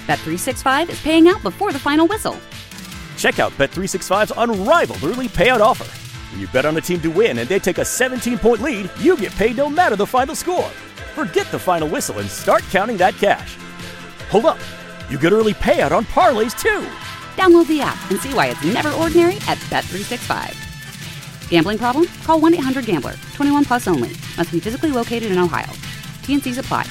Bet365 is paying out before the final whistle. Check out Bet365's unrivaled early payout offer. When you bet on a team to win and they take a 17-point lead, you get paid no matter the final score. Forget the final whistle and start counting that cash. Hold up. You get early payout on parlays, too. Download the app and see why it's never ordinary at Bet365. Gambling problem? Call 1-800-GAMBLER. 21 plus only. Must be physically located in Ohio. T&Cs apply.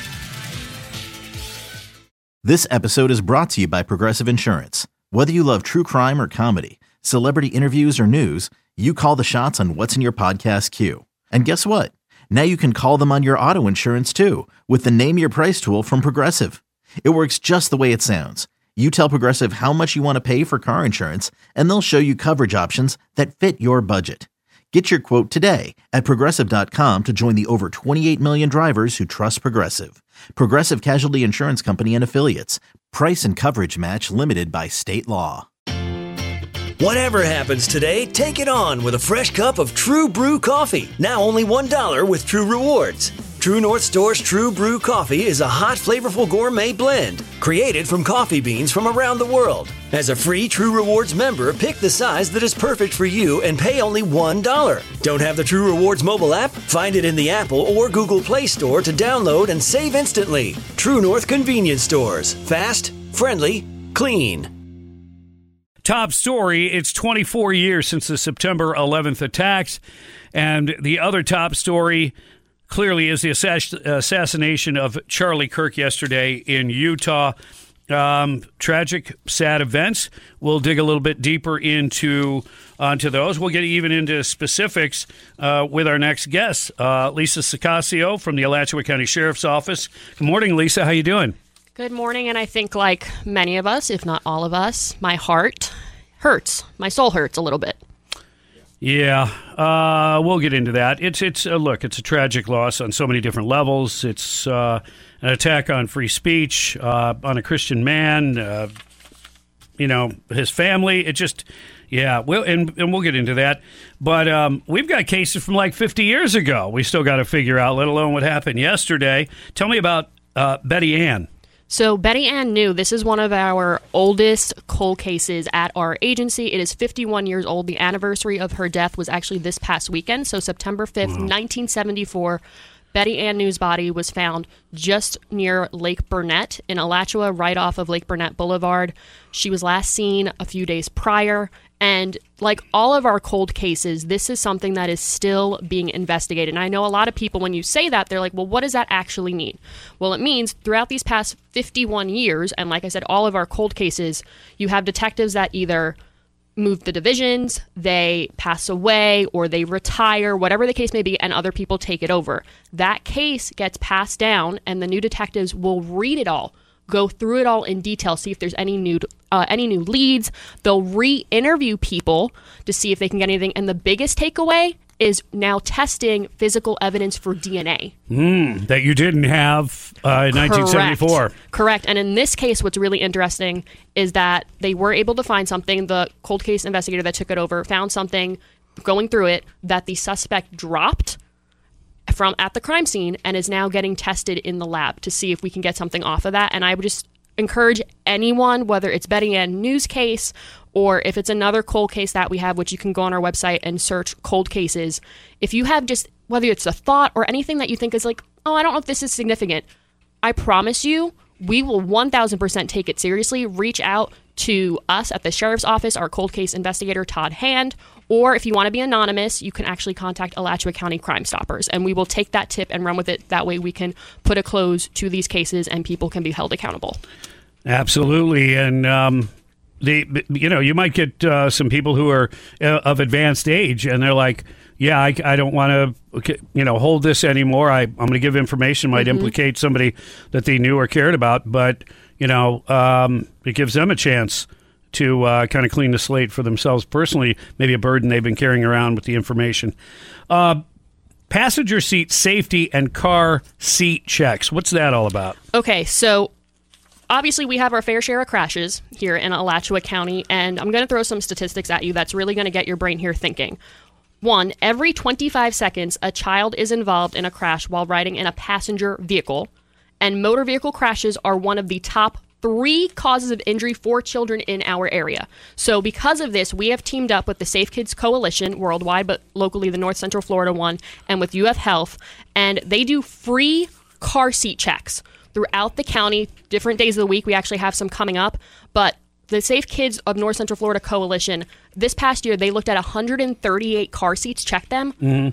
This episode is brought to you by Progressive Insurance. Whether you love true crime or comedy, celebrity interviews or news, you call the shots on what's in your podcast queue. And guess what? Now you can call them on your auto insurance too with the Name Your Price tool from Progressive. It works just the way it sounds. You tell Progressive how much you want to pay for car insurance, and they'll show you coverage options that fit your budget. Get your quote today at Progressive.com to join the over 28 million drivers who trust Progressive. Progressive Casualty Insurance Company and Affiliates. Price and coverage match limited by state law. Whatever happens today, take it on with a fresh cup of True Brew coffee. Now only $1 with True Rewards. True North Store's True Brew coffee is a hot, flavorful gourmet blend created from coffee beans from around the world. As a free True Rewards member, pick the size that is perfect for you and pay only $1. Don't have the True Rewards mobile app? Find it in the Apple or Google Play Store to download and save instantly. True North Convenience Stores. Fast, friendly, clean. Top story, it's 24 years since the September 11th attacks. And the other top story clearly is the assassination of Charlie Kirk yesterday in Utah. Tragic, sad events. We'll dig a little bit deeper onto those. We'll get even into specifics with our next guest, Lisa Sicasio from the Alachua County Sheriff's Office. Good morning, Lisa. How you doing? Good morning, and I think like many of us, if not all of us, my heart hurts. My soul hurts a little bit. Yeah, we'll get into that. It's a tragic loss on so many different levels. It's an attack on free speech, on a Christian man, his family. It just, yeah, and we'll get into that. But we've got cases from like 50 years ago we still got to figure out, let alone what happened yesterday. Tell me about Betty Ann. So Betty Ann New, this is one of our oldest cold cases at our agency. It is 51 years old. The anniversary of her death was actually this past weekend. So September 5th, 1974, Betty Ann New's body was found just near Lake Burnett in Alachua, right off of Lake Burnett Boulevard. She was last seen a few days prior. And like all of our cold cases, this is something that is still being investigated. And I know a lot of people, when you say that, they're like, well, what does that actually mean? Well, it means throughout these past 51 years, and like I said, all of our cold cases, you have detectives that either move the divisions, they pass away, or they retire, whatever the case may be, and other people take it over. That case gets passed down, and the new detectives will read it all, go through it all in detail, see if there's any new leads. They'll re-interview people to see if they can get anything. And the biggest takeaway is now testing physical evidence for DNA. That you didn't have in 1974. Correct. And in this case, what's really interesting is that they were able to find something. The cold case investigator that took it over found something going through it that the suspect dropped from at the crime scene and is now getting tested in the lab to see if we can get something off of that. And I would just encourage anyone, whether it's Betty Ann News case or if it's another cold case that we have, which you can go on our website and search cold cases. If you have just, whether it's a thought or anything that you think is like, oh, I don't know if this is significant, I promise you, we will 1,000% take it seriously. Reach out to us at the Sheriff's Office, our cold case investigator, Todd Hand, or if you want to be anonymous, you can actually contact Alachua County Crime Stoppers, and we will take that tip and run with it. That way we can put a close to these cases and people can be held accountable. Absolutely. And you might get some people who are of advanced age, and they're like, yeah, I don't want to, hold this anymore. I'm going to give information might implicate somebody that they knew or cared about, but, it gives them a chance to kind of clean the slate for themselves personally, maybe a burden they've been carrying around with the information. Passenger seat safety and car seat checks. What's that all about? Okay, so obviously we have our fair share of crashes here in Alachua County, and I'm going to throw some statistics at you that's really going to get your brain here thinking. 1, every 25 seconds, a child is involved in a crash while riding in a passenger vehicle, and motor vehicle crashes are one of the top 3 causes of injury for children in our area. So because of this, we have teamed up with the Safe Kids Coalition worldwide, but locally the North Central Florida one, and with UF Health, and they do free car seat checks throughout the county, different days of the week. We actually have some coming up, but the Safe Kids of North Central Florida Coalition, this past year, they looked at 138 car seats, checked them.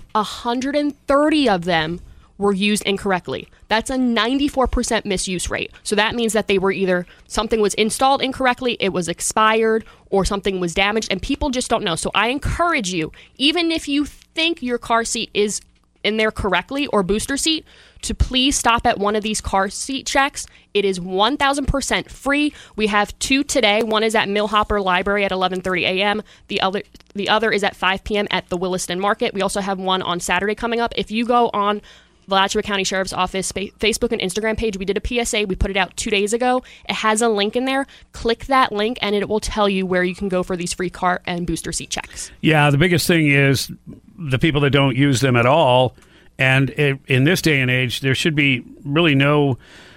130 of them were used incorrectly. That's a 94% misuse rate. So that means that they were either something was installed incorrectly, it was expired, or something was damaged, and people just don't know. So I encourage you, even if you think your car seat is in there correctly or booster seat, to please stop at one of these car seat checks. It is 1,000% free. We have 2 today. One is at Millhopper Library at 11:30 a.m. The other is at 5 p.m. at the Williston Market. We also have one on Saturday coming up. If you go on the Alachua County Sheriff's Office Facebook and Instagram page, we did a PSA. We put it out 2 days ago. It has a link in there. Click that link, and it will tell you where you can go for these free car and booster seat checks. Yeah, the biggest thing is the people that don't use them at all. And in this day and age, there should be really no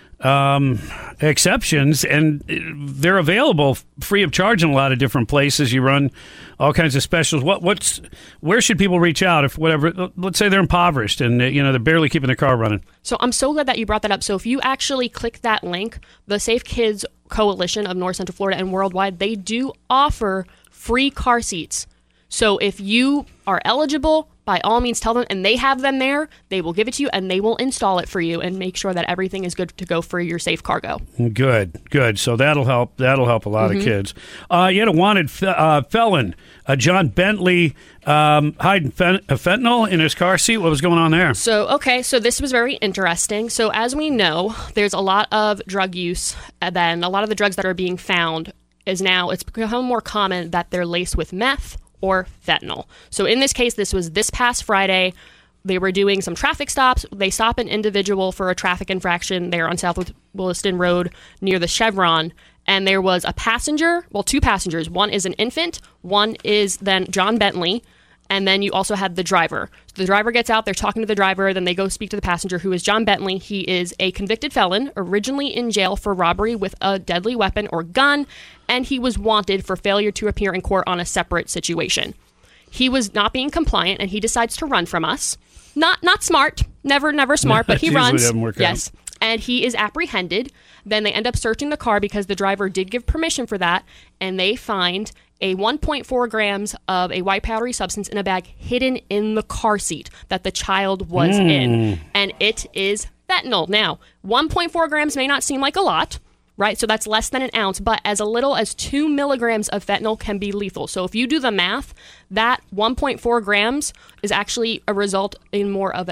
exceptions, and they're available free of charge in a lot of different places. You run all kinds of specials. Where should people reach out if whatever? Let's say they're impoverished and they're barely keeping their car running. So I'm so glad that you brought that up. So if you actually click that link, the Safe Kids Coalition of North Central Florida and worldwide, they do offer free car seats. So if you are eligible, by all means, tell them, and they have them there. They will give it to you, and they will install it for you and make sure that everything is good to go for your safe cargo. Good. So that'll help. That'll help a lot of kids. You had a wanted felon, John Bentley, hiding fentanyl in his car seat. What was going on there? So this was very interesting. So as we know, there's a lot of drug use, and then a lot of the drugs that are being found is now, it's become more common that they're laced with meth or fentanyl. So in this case, this was this past Friday. They were doing some traffic stops. They stop an individual for a traffic infraction there on South Williston Road near the Chevron. And there was a passenger, well, 2 passengers. One is an infant. One is then John Bentley. And then you also had the driver. So the driver gets out. They're talking to the driver. Then they go speak to the passenger, who is John Bentley. He is a convicted felon, originally in jail for robbery with a deadly weapon or gun, and he was wanted for failure to appear in court on a separate situation. He was not being compliant, and he decides to run from us. Not smart. Never smart, but he runs. Doesn't work yes. out. And he is apprehended. Then they end up searching the car because the driver did give permission for that, and they find a 1.4 grams of a white powdery substance in a bag hidden in the car seat that the child was in. And it is fentanyl. Now, 1.4 grams may not seem like a lot, right? So that's less than an ounce, but as little as 2 milligrams of fentanyl can be lethal. So if you do the math, that 1.4 grams is actually a result in more of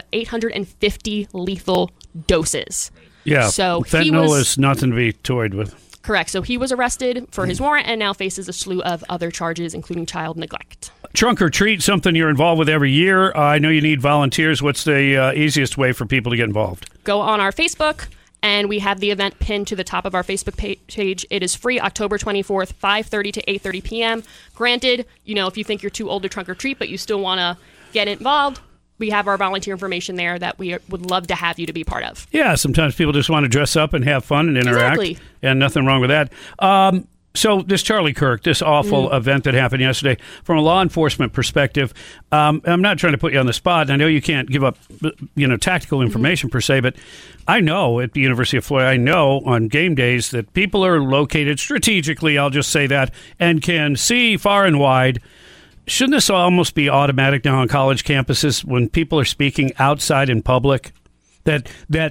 850 lethal doses. Yeah, so fentanyl is nothing to be toyed with. Correct. So he was arrested for his warrant and now faces a slew of other charges, including child neglect. Trunk or treat, something you're involved with every year. I know you need volunteers. What's the easiest way for people to get involved? Go on our Facebook, and we have the event pinned to the top of our Facebook page. It is free, October 24th, 5:30 to 8:30 p.m. Granted, if you think you're too old to trunk or treat, but you still want to get involved, we have our volunteer information there that we would love to have you to be part of. Yeah, sometimes people just want to dress up and have fun and interact. Exactly. And nothing wrong with that. So this Charlie Kirk, this awful event that happened yesterday, from a law enforcement perspective, I'm not trying to put you on the spot. I know you can't give up, tactical information per se, but I know at the University of Florida, I know on game days that people are located strategically, I'll just say that, and can see far and wide. Shouldn't this almost be automatic now on college campuses when people are speaking outside in public? That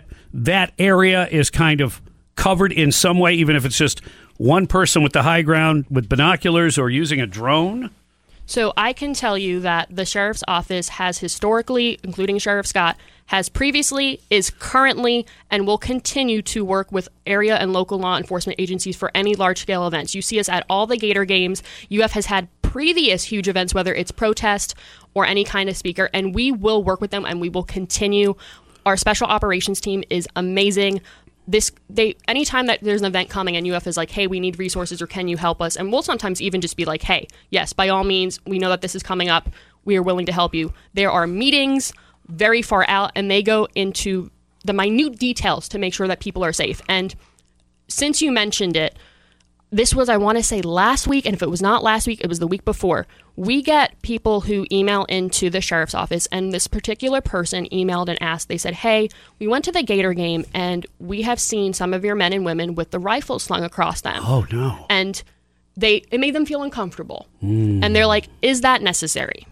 area is kind of covered in some way, even if it's just one person with the high ground with binoculars or using a drone? So I can tell you that the Sheriff's Office has historically, including Sheriff Scott, has previously, is currently, and will continue to work with area and local law enforcement agencies for any large-scale events. You see us at all the Gator games. UF has had previous huge events, whether it's protest or any kind of speaker, and we will work with them and we will continue. Our special operations team is amazing. Anytime that there's an event coming and UF is like, hey, we need resources or can you help us? And we'll sometimes even just be like, hey, yes, by all means, we know that this is coming up. We are willing to help you. There are meetings very far out and they go into the minute details to make sure that people are safe. And since you mentioned it, this was, I want to say, last week, and if it was not last week, it was the week before. We get people who email into the sheriff's office, and this particular person emailed and asked, they said, hey, we went to the Gator game, and we have seen some of your men and women with the rifles slung across them. Oh, no. And it made them feel uncomfortable. And they're like, is that necessary?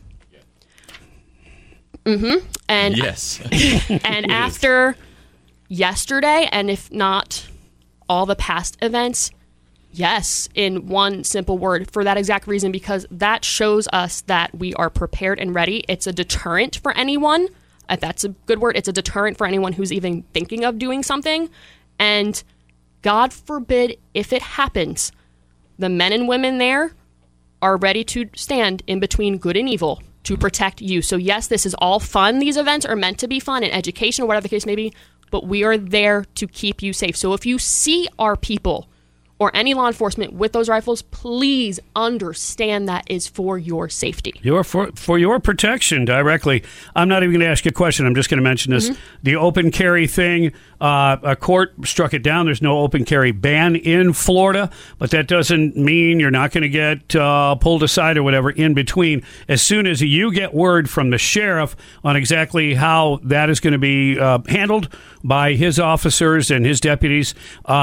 And yes. And after yesterday, and if not all the past events, yes, in one simple word, for that exact reason, because that shows us that we are prepared and ready. It's a deterrent for anyone. If that's a good word. It's a deterrent for anyone who's even thinking of doing something. And God forbid, if it happens, the men and women there are ready to stand in between good and evil to protect you. So yes, this is all fun. These events are meant to be fun and education, or whatever the case may be, but we are there to keep you safe. So if you see our people or any law enforcement with those rifles, please understand that is for your safety. For your protection directly. I'm not even going to ask you a question. I'm just going to mention this. The open carry thing, a court struck it down. There's no open carry ban in Florida, but that doesn't mean you're not going to get pulled aside or whatever in between. As soon as you get word from the sheriff on exactly how that is going to be handled by his officers and his deputies,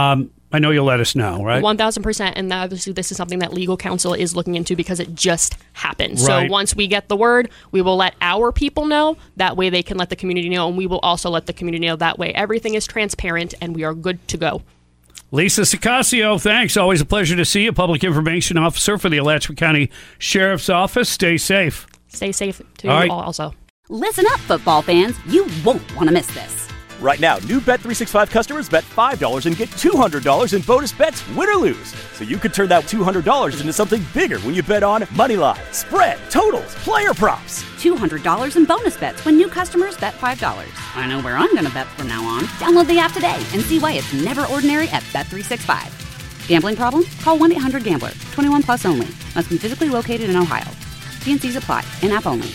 I know you'll let us know, right? 1,000%. And obviously this is something that legal counsel is looking into because it just happened. Right. So once we get the word, we will let our people know. That way they can let the community know, and we will also let the community know. That way everything is transparent and we are good to go. Lisa Sicasio, thanks. Always a pleasure to see you. Public Information Officer for the Alachua County Sheriff's Office. Stay safe. Stay safe to you all also. Listen up, football fans. You won't want to miss this. Right now, new Bet365 customers bet $5 and get $200 in bonus bets, win or lose. So you could turn that $200 into something bigger when you bet on moneyline, spread, totals, player props. $200 in bonus bets when new customers bet $5. I know where I'm going to bet from now on. Download the app today and see why it's never ordinary at Bet365. Gambling problem? Call 1-800-GAMBLER. 21 plus only. Must be physically located in Ohio. T&Cs apply. In-app only.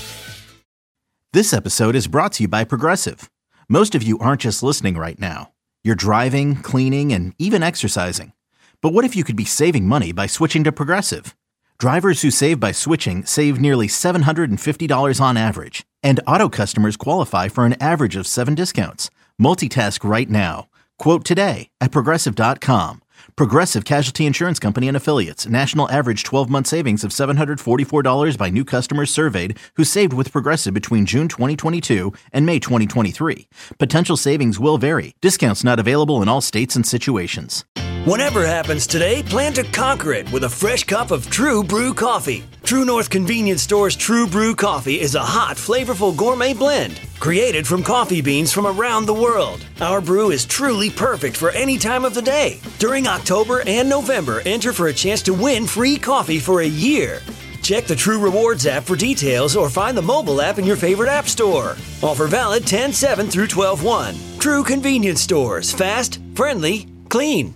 This episode is brought to you by Progressive. Most of you aren't just listening right now. You're driving, cleaning, and even exercising. But what if you could be saving money by switching to Progressive? Drivers who save by switching save nearly $750 on average. And auto customers qualify for an average of 7 discounts. Multitask right now. Quote today at Progressive.com. Progressive Casualty Insurance Company and Affiliates. National average 12-month savings of $744 by new customers surveyed who saved with Progressive between June 2022 and May 2023. Potential savings will vary. Discounts not available in all states and situations. Whatever happens today, plan to conquer it with a fresh cup of True Brew coffee. True North Convenience Store's True Brew coffee is a hot, flavorful gourmet blend created from coffee beans from around the world. Our brew is truly perfect for any time of the day. During October and November, enter for a chance to win free coffee for a year. Check the True Rewards app for details or find the mobile app in your favorite app store. Offer valid 10/7 through 12/1. True Convenience Stores. Fast, friendly, clean.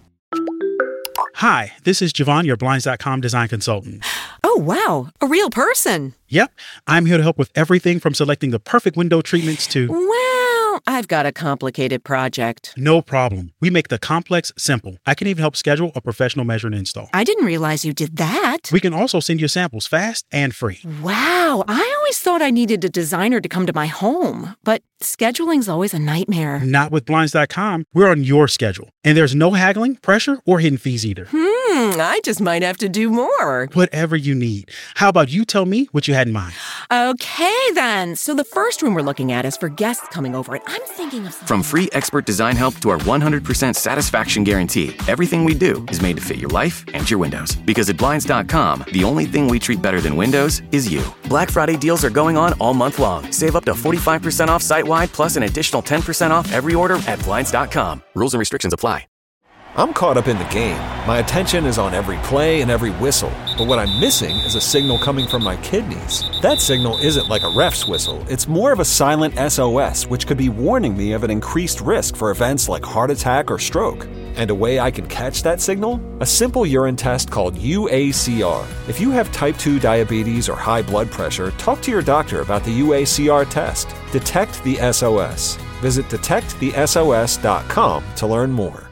Hi, this is Javon, your Blinds.com design consultant. Oh, wow. A real person. Yep. I'm here to help with everything from selecting the perfect window treatments to... Well, I've got a complicated project. No problem. We make the complex simple. I can even help schedule a professional measure and install. I didn't realize you did that. We can also send you samples fast and free. Wow. I always thought I needed a designer to come to my home, but scheduling's always a nightmare. Not with Blinds.com. We're on your schedule. And there's no haggling, pressure, or hidden fees either. I just might have to do more. Whatever you need. How about you tell me what you had in mind? Okay, then. So the first room we're looking at is for guests coming over, and I'm thinking of something. From free expert design help to our 100% satisfaction guarantee, everything we do is made to fit your life and your windows. Because at Blinds.com, the only thing we treat better than windows is you. Black Friday deals are going on all month long. Save up to 45% off site-wide, plus an additional 10% off every order at Blinds.com. Rules and restrictions apply. I'm caught up in the game. My attention is on every play and every whistle. But what I'm missing is a signal coming from my kidneys. That signal isn't like a ref's whistle. It's more of a silent SOS, which could be warning me of an increased risk for events like heart attack or stroke. And a way I can catch that signal? A simple urine test called UACR. If you have type 2 diabetes or high blood pressure, talk to your doctor about the UACR test. Detect the SOS. Visit detectthesos.com to learn more.